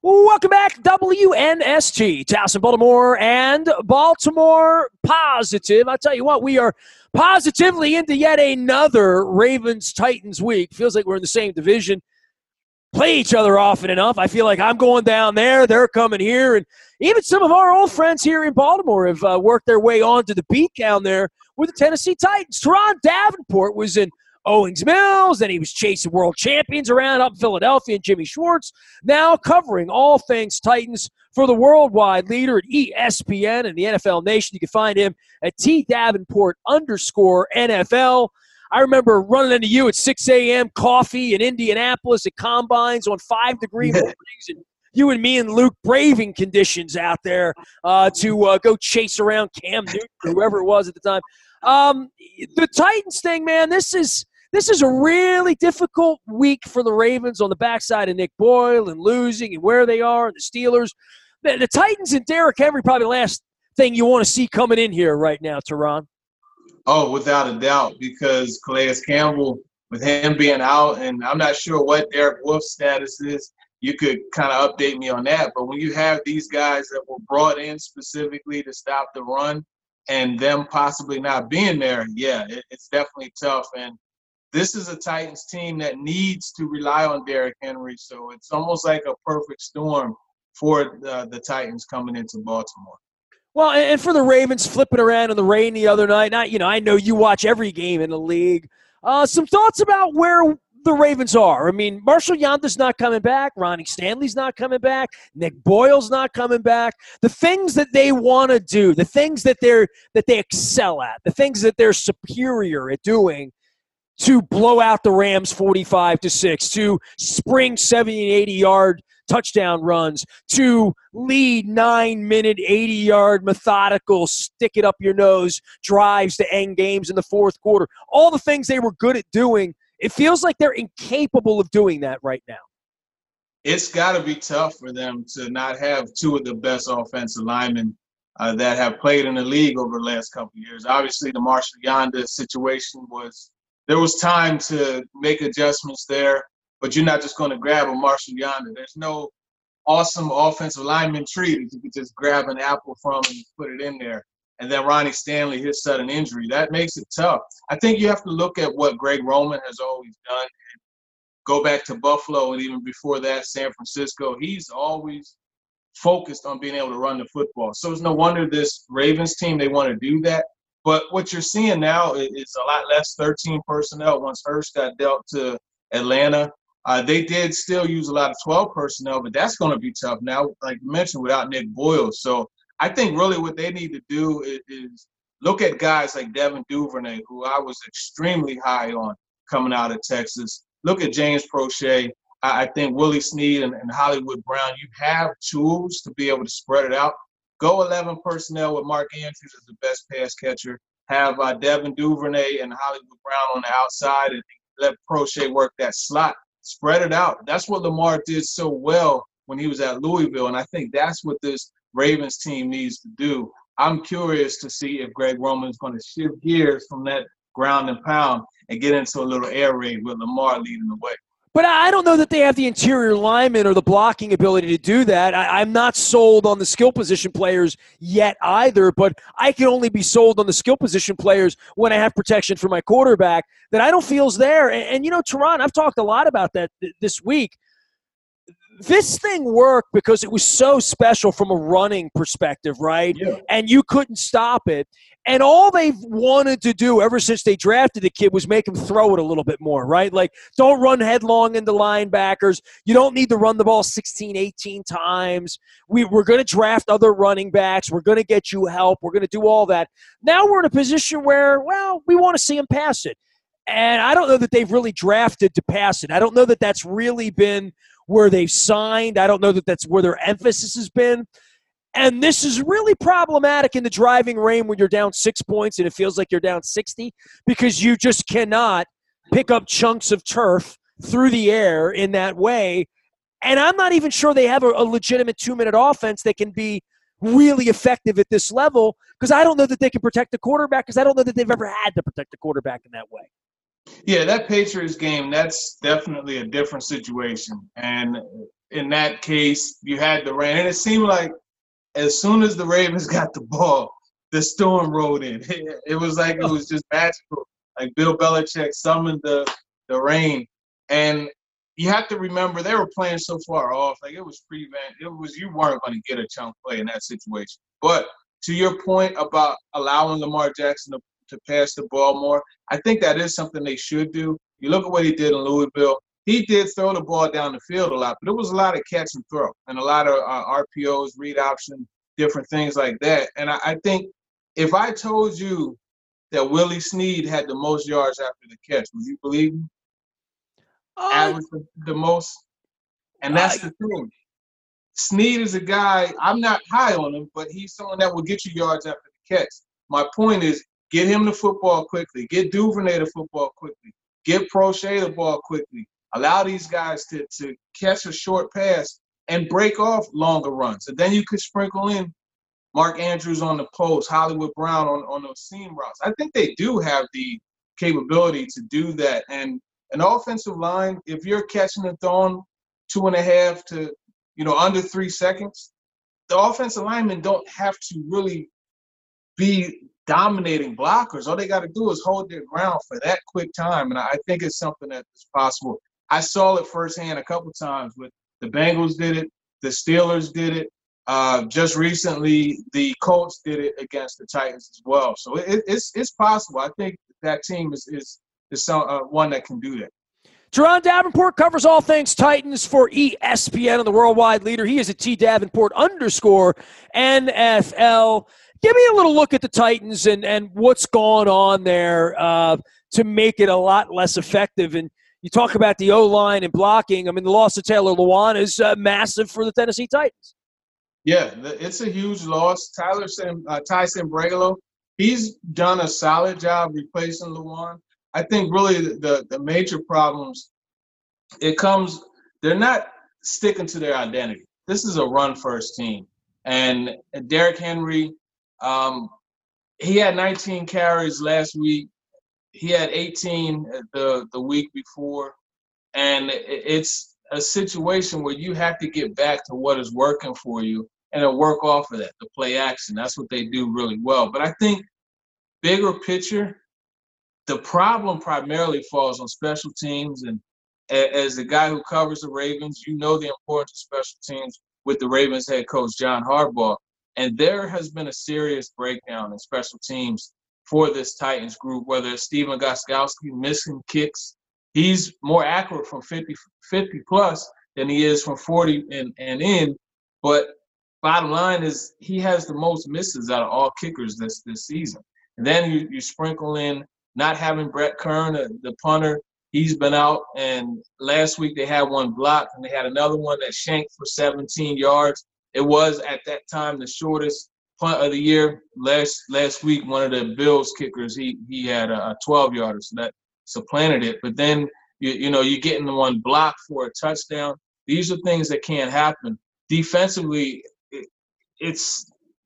Welcome back, WNST, Towson, Baltimore, and Baltimore Positive. I tell you what, we are positively into yet another Ravens-Titans week. Feels like we're in the same division. Play each other often enough. I feel like I'm going down there, they're coming here, and even some of our old friends here in Baltimore have worked their way onto the beat down there with the Tennessee Titans. Teron Davenport was in Owings Mills, and he was chasing world champions around up in Philadelphia, and Jimmy Schwartz, now covering all things Titans for the worldwide leader at ESPN and the NFL Nation. You can find him at @TDavenport_NFL. I remember running into you at 6 a.m. coffee in Indianapolis at Combines on 5-degree mornings, and you and me and Luke braving conditions out there to go chase around Cam Newton or whoever it was at the time. The Titans thing, man, this is a really difficult week for the Ravens on the backside of Nick Boyle and losing and where they are and the Steelers. The Titans and Derrick Henry probably the last thing you want to see coming in here right now, Teron. Oh, without a doubt, because Calais Campbell, with him being out, and I'm not sure what Derek Wolfe's status is, you could kind of update me on that. But when you have these guys that were brought in specifically to stop the run and them possibly not being there, yeah, it's definitely tough. And this is a Titans team that needs to rely on Derrick Henry. So it's almost like a perfect storm for the Titans coming into Baltimore. Well, and for the Ravens flipping around in the rain the other night, I know you watch every game in the league. Some thoughts about where the Ravens are. I mean, Marshall Yanda's not coming back. Ronnie Stanley's not coming back. Nick Boyle's not coming back. The things that they want to do, the things that they excel at, the things that they're superior at doing, to blow out the Rams 45-6, to spring 70 and 80-yard touchdown runs, to lead 9-minute, 80-yard methodical, stick-it-up-your-nose drives to end games in the fourth quarter. All the things they were good at doing, it feels like they're incapable of doing that right now. It's got to be tough for them to not have two of the best offensive linemen that have played in the league over the last couple of years. Obviously, the Marshall Yanda situation there was time to make adjustments there, but you're not just going to grab a Marshall Yanda. There's no awesome offensive lineman tree that you could just grab an apple from and put it in there. And then Ronnie Stanley, his sudden injury, that makes it tough. I think you have to look at what Greg Roman has always done and go back to Buffalo, and even before that, San Francisco. He's always focused on being able to run the football. So it's no wonder this Ravens team, they want to do that. But what you're seeing now is a lot less 13 personnel once Hurst got dealt to Atlanta. They did still use a lot of 12 personnel, but that's going to be tough now, like you mentioned, without Nick Boyle. So I think really what they need to do is look at guys like Devin Duvernay, who I was extremely high on coming out of Texas. Look at James Prochet. I think Willie Snead and Hollywood Brown, you have tools to be able to spread it out. Go 11 personnel with Mark Andrews as the best pass catcher. Have Devin Duvernay and Hollywood Brown on the outside and let Prochet work that slot. Spread it out. That's what Lamar did so well when he was at Louisville, and I think that's what this Ravens team needs to do. I'm curious to see if Greg Roman is going to shift gears from that ground and pound and get into a little air raid with Lamar leading the way. But I don't know that they have the interior linemen or the blocking ability to do that. I'm not sold on the skill position players yet either, but I can only be sold on the skill position players when I have protection for my quarterback that I don't feel is there. And Teron, I've talked a lot about that this week. This thing worked because it was so special from a running perspective, right? Yeah. And you couldn't stop it. And all they've wanted to do ever since they drafted the kid was make him throw it a little bit more, right? Like, don't run headlong into linebackers. You don't need to run the ball 16, 18 times. We're going to draft other running backs. We're going to get you help. We're going to do all that. Now we're in a position where, well, we want to see him pass it. And I don't know that they've really drafted to pass it. I don't know that that's really been where they've signed. I don't know that that's where their emphasis has been. And this is really problematic in the driving rain when you're down 6 points and it feels like you're down 60 because you just cannot pick up chunks of turf through the air in that way. And I'm not even sure they have a legitimate 2-minute offense that can be really effective at this level because I don't know that they can protect the quarterback because I don't know that they've ever had to protect the quarterback in that way. Yeah, that Patriots game, that's definitely a different situation. And in that case, you had the rain. And it seemed like as soon as the Ravens got the ball, the storm rolled in. It was like it was just magical. Like Bill Belichick summoned the rain. And you have to remember they were playing so far off. Like it was prevent. It was you weren't going to get a chunk play in that situation. But to your point about allowing Lamar Jackson to pass the ball more, I think that is something they should do. You look at what he did in Louisville. He did throw the ball down the field a lot, but it was a lot of catch and throw and a lot of RPOs, read option, different things like that. And I think if I told you that Willie Snead had the most yards after the catch, would you believe me? Average the most? And that's the thing. Snead is a guy, I'm not high on him, but he's someone that will get you yards after the catch. My point is get him the football quickly. Get Duvernay the football quickly. Get Prochet the ball quickly. Allow these guys to catch a short pass and break off longer runs. And then you could sprinkle in Mark Andrews on the post, Hollywood Brown on those seam routes. I think they do have the capability to do that. And an offensive line, if you're catching and throwing 2.5 to, under 3 seconds, the offensive linemen don't have to really be dominating blockers. All they got to do is hold their ground for that quick time. And I think it's something that is possible. I saw it firsthand a couple times. With the Bengals did it, the Steelers did it. Just recently, the Colts did it against the Titans as well. So it's possible. I think that team is one that can do that. Jerron Davenport covers all things Titans for ESPN and the worldwide leader. He is at @Davenport_NFL. Give me a little look at the Titans and what's going on there to make it a lot less effective. And you talk about the O-line and blocking. I mean, the loss of Taylor Lewan is massive for the Tennessee Titans. Yeah, it's a huge loss. Ty Sambrailo, he's done a solid job replacing Lewan. I think really the major problems, they're not sticking to their identity. This is a run-first team. And Derrick Henry, he had 19 carries last week. He had 18 the week before. And it's a situation where you have to get back to what is working for you and then work off of that, the play action. That's what they do really well. But I think bigger picture, the problem primarily falls on special teams. And as the guy who covers the Ravens, you know the importance of special teams with the Ravens head coach, John Harbaugh. And there has been a serious breakdown in special teams for this Titans group, whether it's Stephen Gostkowski missing kicks. He's more accurate from 50-plus than he is from 40 and in. But bottom line is he has the most misses out of all kickers this season. And then you sprinkle in not having Brett Kern, the punter. He's been out, and last week they had one blocked, and they had another one that shanked for 17 yards. It was, at that time, the shortest punt of the year. Last week, one of the Bills kickers, he had a 12-yarder, so that supplanted it. But then, you're getting the one blocked for a touchdown. These are things that can't happen. Defensively, it's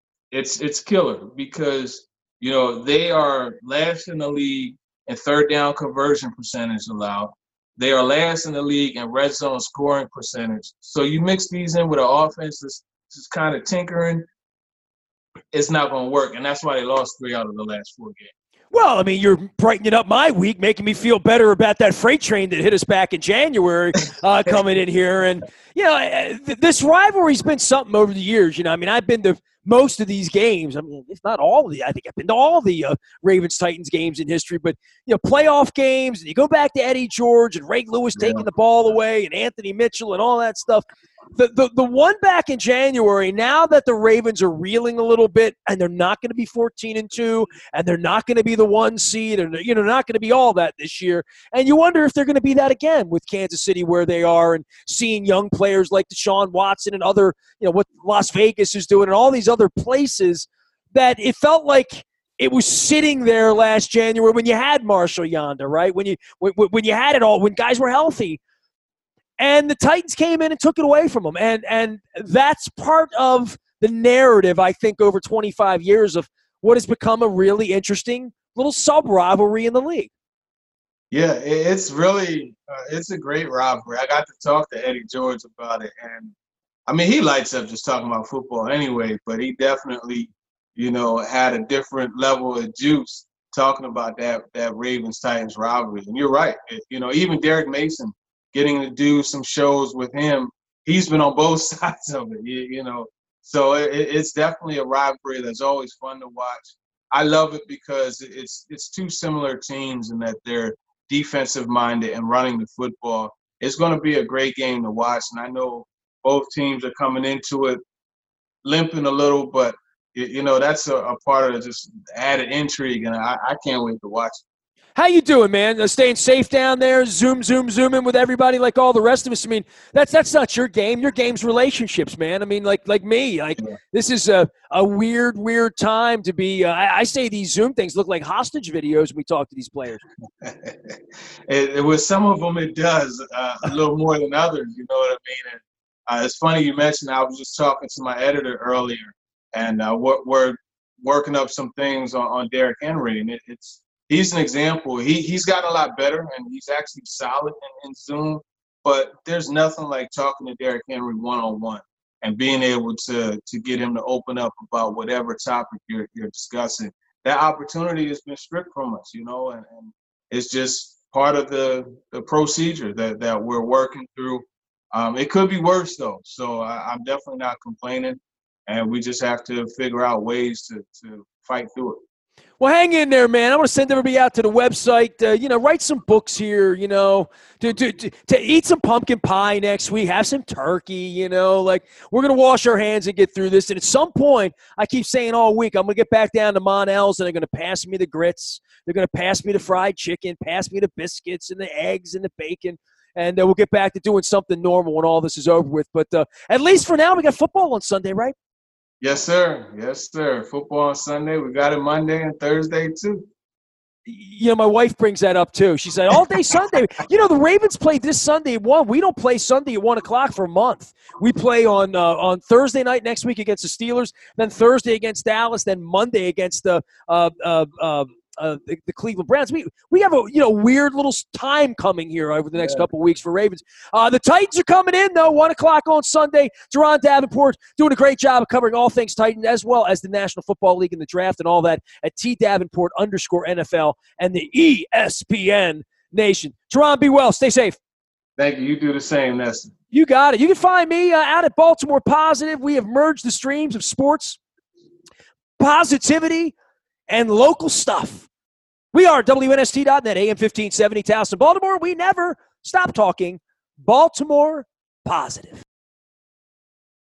killer because, they are last in the league in third down conversion percentage allowed. They are last in the league in red zone scoring percentage. So you mix these in with an offense that's just kind of tinkering, it's not going to work. And that's why they lost 3 out of the last 4 games. Well, I mean, you're brightening up my week, making me feel better about that freight train that hit us back in January coming in here. And, this rivalry's been something over the years. I've been to most of these games. I mean, if not all of the, I think I've been to all the Ravens-Titans games in history. But, playoff games, and you go back to Eddie George and Ray Lewis taking the ball away and Anthony Mitchell and all that stuff. The one back in January, now that the Ravens are reeling a little bit and they're not going to be 14-2 and they're not going to be the 1 seed and they're not going to be all that this year. And you wonder if they're going to be that again with Kansas City where they are and seeing young players like Deshaun Watson and other, what Las Vegas is doing and all these other places that it felt like it was sitting there last January when you had Marshall Yanda, right? When you had it all, when guys were healthy. And the Titans came in and took it away from them. And that's part of the narrative, I think, over 25 years of what has become a really interesting little sub-rivalry in the league. Yeah, it's really it's a great rivalry. I got to talk to Eddie George about it, and I mean he lights up just talking about football anyway. But he definitely, had a different level of juice talking about that Ravens Titans rivalry. And you're right. Even Derek Mason getting to do some shows with him, he's been on both sides of it. So it's definitely a rivalry that's always fun to watch. I love it because it's two similar teams in that they're defensive minded and running the football. It's going to be a great game to watch, and I know both teams are coming into it limping a little, but that's a part of just added intrigue, and I can't wait to watch it. How you doing, man? Staying safe down there, zooming with everybody like all the rest of us. I mean, that's not your game. Your game's relationships, man. I mean, like me. This is a weird time to be. I say these Zoom things look like hostage videos when we talk to these players. With some of them, it does a little more than others. You know what I mean? And it's funny you mentioned. I was just talking to my editor earlier, and we're working up some things on Derrick Henry, and he's an example. He's gotten a lot better, and he's actually solid in Zoom. But there's nothing like talking to Derrick Henry one-on-one and being able to get him to open up about whatever topic you're discussing. That opportunity has been stripped from us, and it's just part of the procedure that we're working through. It could be worse, though. So I'm definitely not complaining, and we just have to figure out ways to fight through it. Well, hang in there, man. I want to send everybody out to the website. Write some books here. To eat some pumpkin pie next week. Have some turkey. We're gonna wash our hands and get through this. And at some point, I keep saying all week, I'm gonna get back down to Monell's, and they're gonna pass me the grits. They're gonna pass me the fried chicken, pass me the biscuits and the eggs and the bacon. And we'll get back to doing something normal when all this is over with. But at least for now, we got football on Sunday, right? Yes, sir. Yes, sir. Football on Sunday. We got it Monday and Thursday, too. My wife brings that up, too. She said, all day Sunday. The Ravens play this Sunday at 1. We don't play Sunday at 1 o'clock for a month. We play on Thursday night next week against the Steelers, then Thursday against Dallas, then Monday against the Cleveland Browns. We have a weird little time coming here over the next couple of weeks for Ravens. The Titans are coming in, though, 1 o'clock on Sunday. Jerron Davenport doing a great job of covering all things Titans as well as the National Football League and the draft and all that at @TDavenport_NFL and the ESPN Nation. Jerron, be well. Stay safe. Thank you. You do the same, Nestor. You got it. You can find me out at Baltimore Positive. We have merged the streams of sports, positivity, and local stuff. We are WNST.net, AM 1570, Towson, Baltimore. We never stop talking Baltimore Positive.